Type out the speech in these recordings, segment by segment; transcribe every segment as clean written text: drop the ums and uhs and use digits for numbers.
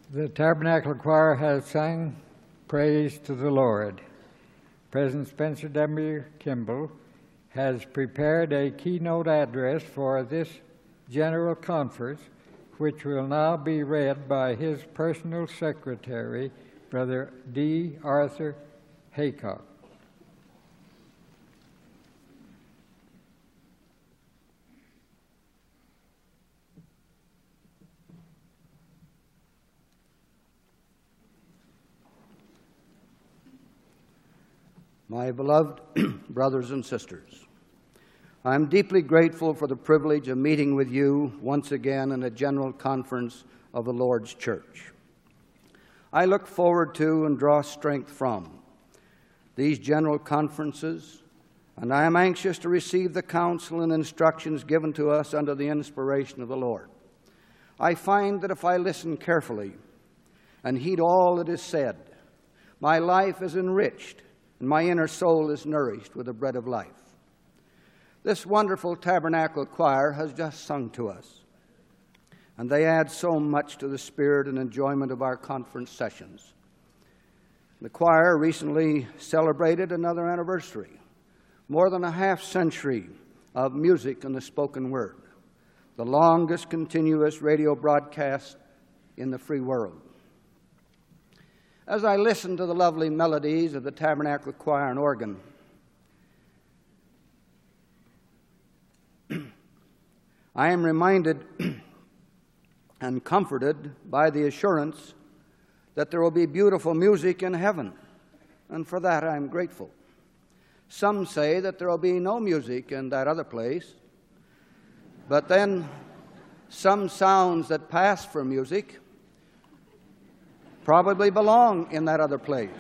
The Tabernacle Choir has sung Praise to the Lord. President Spencer W. Kimball has prepared a keynote address for this General Conference, which will now be read by his personal secretary, Brother D. Arthur Haycock. My beloved brothers and sisters, I am deeply grateful for the privilege of meeting with you once again in a general conference of the Lord's Church. I look forward to and draw strength from these general conferences, and I am anxious to receive the counsel and instructions given to us under the inspiration of the Lord. I find that if I listen carefully and heed all that is said, my life is enriched and my inner soul is nourished with the bread of life. This wonderful Tabernacle Choir has just sung to us, and they add so much to the spirit and enjoyment of our conference sessions. The choir recently celebrated another anniversary, more than a half-century of music and the spoken word, the longest continuous radio broadcast in the free world. As I listen to the lovely melodies of the Tabernacle Choir and organ, I am reminded and comforted by the assurance that there will be beautiful music in heaven, and for that I am grateful. Some say that there will be no music in that other place, but then some sounds that pass for music probably belong in that other place.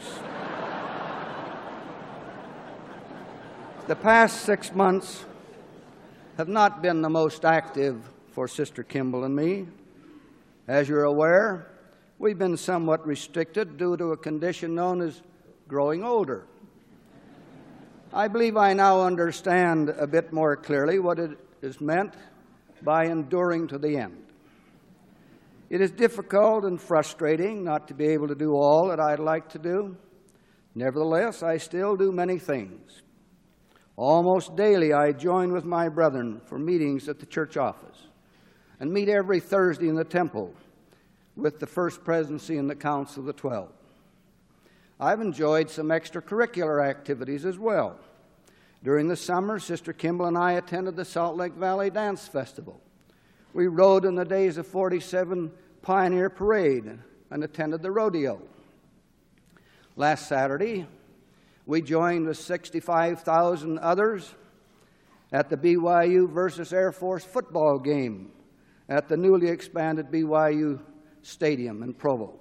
The past 6 months have not been the most active for Sister Kimball and me. As you're aware, we've been somewhat restricted due to a condition known as growing older. I believe I now understand a bit more clearly what it is meant by enduring to the end. It is difficult and frustrating not to be able to do all that I'd like to do. Nevertheless, I still do many things. Almost daily, I join with my brethren for meetings at the church office and meet every Thursday in the temple with the First Presidency and the Council of the 12. I've enjoyed some extracurricular activities as well. During the summer, Sister Kimball and I attended the Salt Lake Valley Dance Festival. We rode in the Days of 47 Pioneer Parade and attended the rodeo. Last Saturday, we joined with 65,000 others at the BYU versus Air Force football game at the newly expanded BYU Stadium in Provo.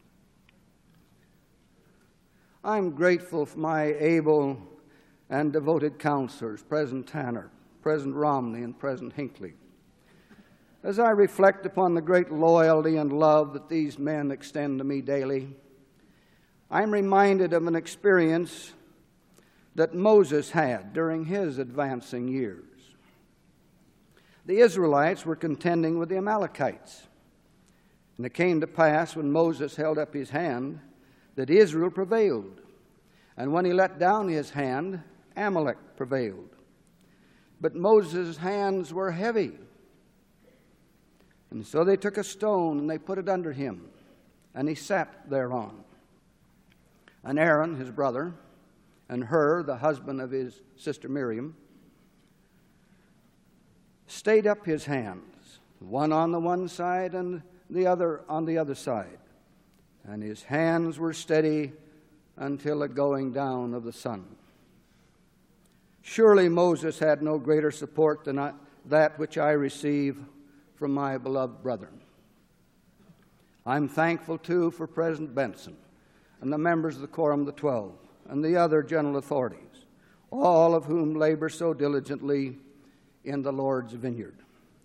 I'm grateful for my able and devoted counselors, President Tanner, President Romney, and President Hinckley. As I reflect upon the great loyalty and love that these men extend to me daily, I'm reminded of an experience that Moses had during his advancing years. The Israelites were contending with the Amalekites, and it came to pass when Moses held up his hand that Israel prevailed, and when he let down his hand, Amalek prevailed. But Moses' hands were heavy. And so they took a stone and they put it under him, and he sat thereon. And Aaron, his brother, and Hur, the husband of his sister Miriam, stayed up his hands, one on the one side and the other on the other side. And his hands were steady until the going down of the sun. Surely Moses had no greater support than that which I receive from my beloved brethren. I'm thankful, too, for President Benson and the members of the Quorum of the 12 and the other general authorities, all of whom labor so diligently in the Lord's vineyard.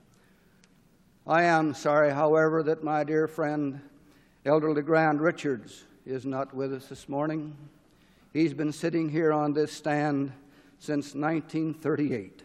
I am sorry, however, that my dear friend, Elder LeGrand Richards, is not with us this morning. He's been sitting here on this stand since 1938.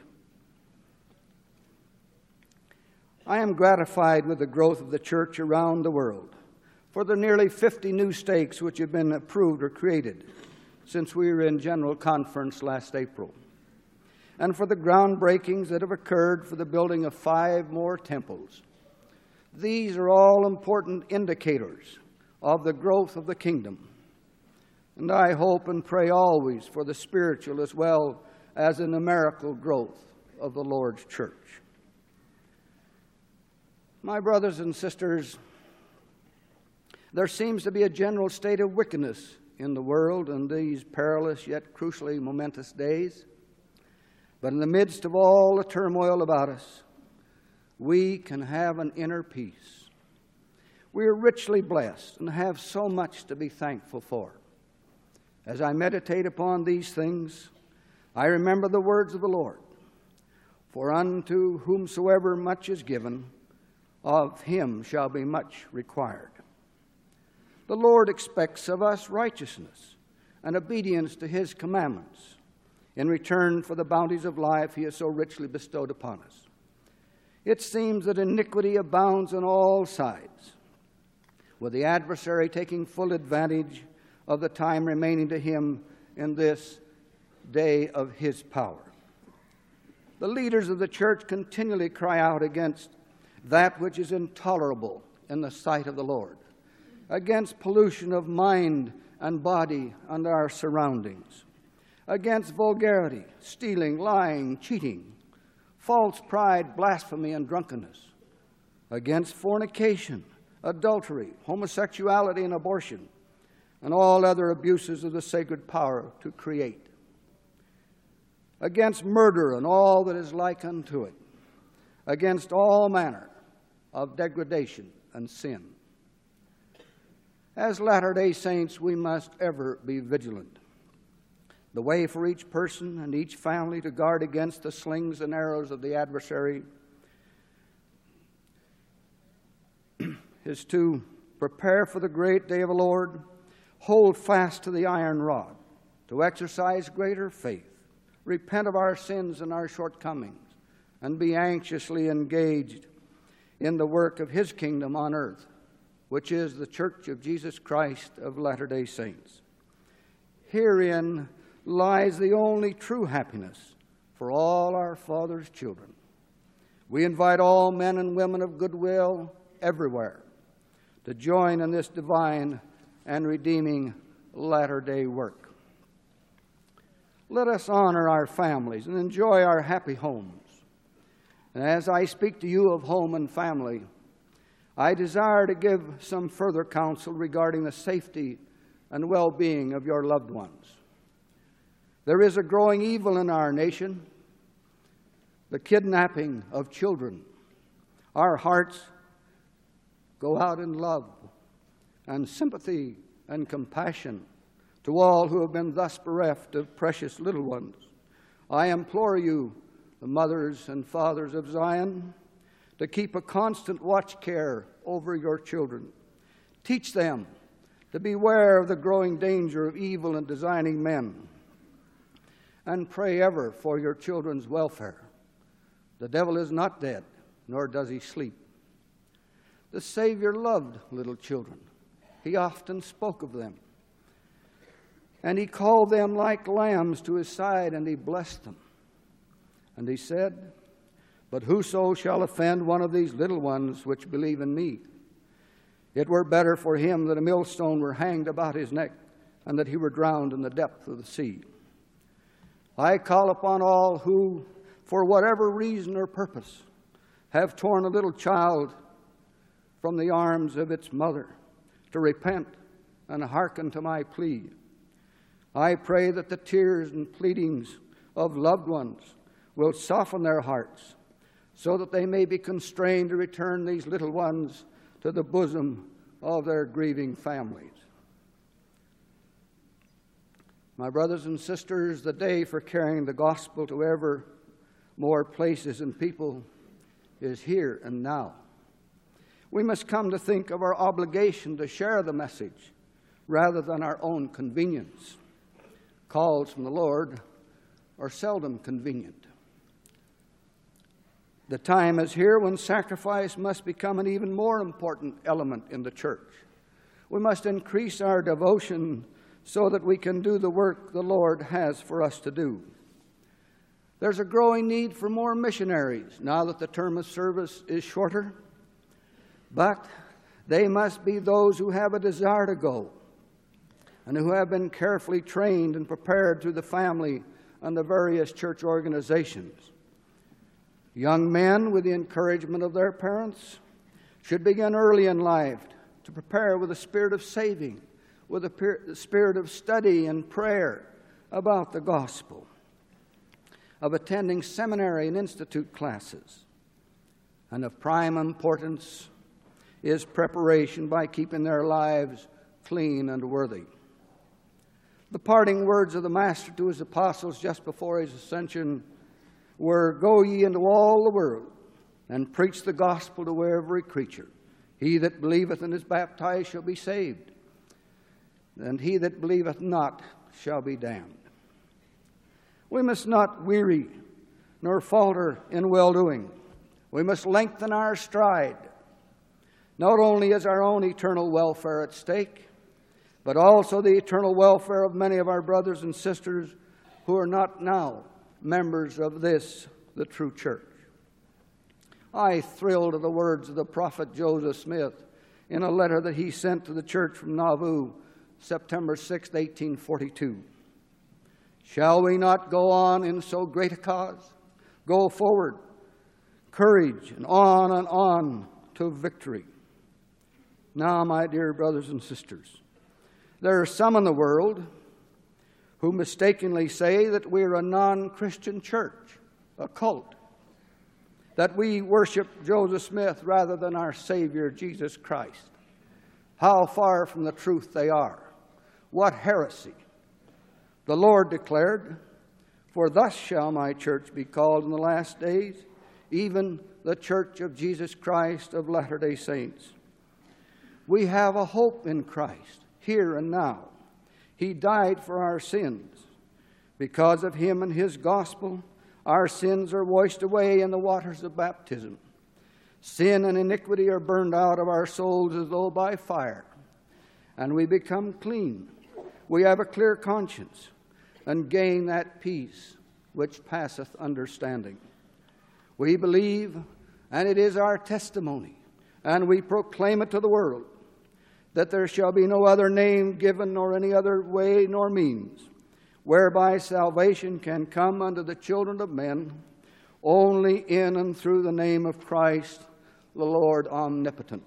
I am gratified with the growth of the church around the world. for the nearly 50 new stakes which have been approved or created since we were in General Conference last April, and for the groundbreakings that have occurred for the building of 5 more temples. These are all important indicators of the growth of the kingdom. And I hope and pray always for the spiritual as well as the numerical growth of the Lord's church. My brothers and sisters, there seems to be a general state of wickedness in the world in these perilous yet crucially momentous days. But in the midst of all the turmoil about us, we can have an inner peace. We are richly blessed and have so much to be thankful for. As I meditate upon these things, I remember the words of the Lord. For unto whomsoever much is given, of him shall be much required. The Lord expects of us righteousness and obedience to his commandments in return for the bounties of life he has so richly bestowed upon us. It seems that iniquity abounds on all sides, with the adversary taking full advantage of the time remaining to him in this day of his power. The leaders of the church continually cry out against that which is intolerable in the sight of the Lord, against pollution of mind and body and our surroundings, against vulgarity, stealing, lying, cheating, false pride, blasphemy, and drunkenness, against fornication, adultery, homosexuality, and abortion, and all other abuses of the sacred power to create, against murder and all that is like unto it, against all manner of degradation and sin. As Latter-day Saints, we must ever be vigilant. The way for each person and each family to guard against the slings and arrows of the adversary is to prepare for the great day of the Lord, hold fast to the iron rod, to exercise greater faith, repent of our sins and our shortcomings, and be anxiously engaged in the work of his kingdom on earth, which is the Church of Jesus Christ of Latter-day Saints. Herein lies the only true happiness for all our Father's children. We invite all men and women of goodwill everywhere to join in this divine and redeeming latter-day work. Let us honor our families and enjoy our happy homes. And as I speak to you of home and family, I desire to give some further counsel regarding the safety and well-being of your loved ones. There is a growing evil in our nation, the kidnapping of children. Our hearts go out in love and sympathy and compassion to all who have been thus bereft of precious little ones. I implore you, the mothers and fathers of Zion, to keep a constant watch care over your children. Teach them to beware of the growing danger of evil and designing men, and pray ever for your children's welfare. The devil is not dead, nor does he sleep. The Savior loved little children. He often spoke of them. And he called them like lambs to his side, and he blessed them. And he said, "But whoso shall offend one of these little ones which believe in me, it were better for him that a millstone were hanged about his neck, and that he were drowned in the depth of the sea." I call upon all who, for whatever reason or purpose, have torn a little child from the arms of its mother to repent and hearken to my plea. I pray that the tears and pleadings of loved ones will soften their hearts, so that they may be constrained to return these little ones to the bosom of their grieving families. My brothers and sisters, the day for carrying the gospel to ever more places and people is here and now. We must come to think of our obligation to share the message rather than our own convenience. Calls from the Lord are seldom convenient. The time is here when sacrifice must become an even more important element in the church. We must increase our devotion so that we can do the work the Lord has for us to do. There's a growing need for more missionaries now that the term of service is shorter, but they must be those who have a desire to go and who have been carefully trained and prepared through the family and the various church organizations. Young men, with the encouragement of their parents, should begin early in life to prepare with a spirit of saving, with a spirit of study and prayer about the gospel, of attending seminary and institute classes. And of prime importance is preparation by keeping their lives clean and worthy. The parting words of the Master to his apostles just before his ascension were, "Go ye into all the world and preach the gospel to every creature. He that believeth and is baptized shall be saved, and he that believeth not shall be damned." We must not weary nor falter in well-doing. We must lengthen our stride. Not only is our own eternal welfare at stake, but also the eternal welfare of many of our brothers and sisters who are not now members of this, the true church. I thrill to the words of the prophet Joseph Smith in a letter that he sent to the church from Nauvoo, September 6, 1842. Shall we not go on in so great a cause? Go forward, courage, and on to victory. Now, my dear brothers and sisters, there are some in the world who mistakenly say that we're a non-Christian church, a cult, that we worship Joseph Smith rather than our Savior, Jesus Christ. How far from the truth they are. What heresy. The Lord declared, "For thus shall my church be called in the last days, even the church of Jesus Christ of Latter-day Saints." We have a hope in Christ, here and now. He died for our sins. Because of him and his gospel, our sins are washed away in the waters of baptism. Sin and iniquity are burned out of our souls as though by fire, and we become clean. We have a clear conscience and gain that peace which passeth understanding. We believe, and it is our testimony, and we proclaim it to the world, that there shall be no other name given, nor any other way nor means, whereby salvation can come unto the children of men, only in and through the name of Christ, the Lord omnipotent.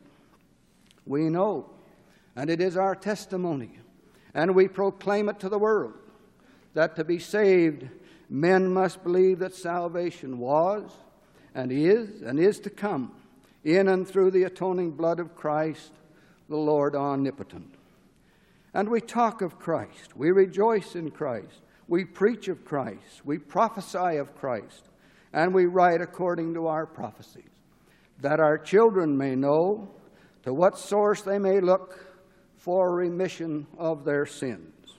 We know, and it is our testimony, and we proclaim it to the world, that to be saved, men must believe that salvation was, and is to come, in and through the atoning blood of Christ, the Lord omnipotent. And we talk of Christ, we rejoice in Christ, we preach of Christ, we prophesy of Christ, and we write according to our prophecies, that our children may know to what source they may look for remission of their sins.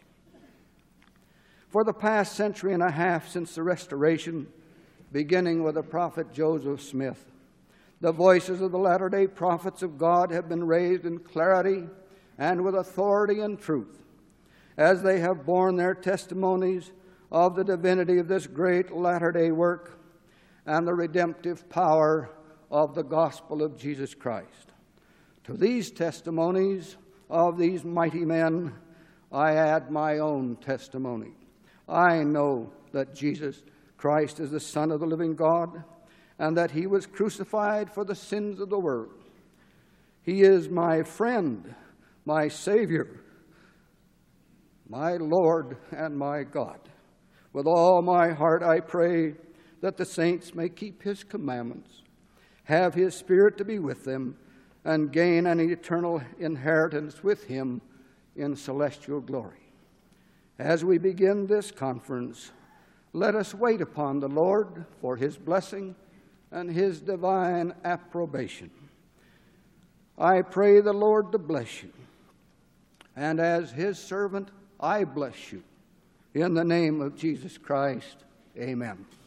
For the past century and a half since the Restoration, beginning with the prophet Joseph Smith, the voices of the latter-day prophets of God have been raised in clarity and with authority and truth, as they have borne their testimonies of the divinity of this great latter-day work and the redemptive power of the gospel of Jesus Christ. To these testimonies of these mighty men, I add my own testimony. I know that Jesus Christ is the Son of the living God, and that he was crucified for the sins of the world. He is my friend, my Savior, my Lord, and my God. With all my heart I pray that the saints may keep his commandments, have his Spirit to be with them, and gain an eternal inheritance with him in celestial glory. As we begin this conference, let us wait upon the Lord for his blessing and his divine approbation. I pray the Lord to bless you, and as his servant, I bless you. In the name of Jesus Christ, amen.